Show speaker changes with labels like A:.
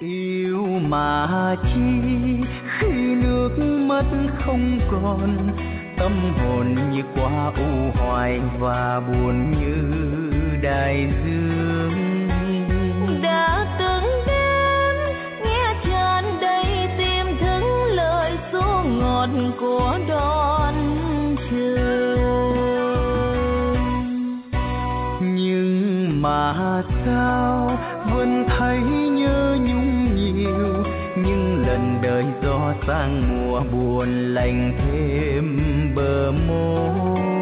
A: Yêu mà chi khi nước mắt không còn, tâm hồn như quả u hoài và buồn như đại dương.
B: Đã từng đến nghe tràn đầy tìm thức lời ru ngọt của đón trường,
A: nhưng mà sao vẫn thấy nhớ nhung nhiều, những lần đời gió sang mùa buồn lạnh thêm bờ môi.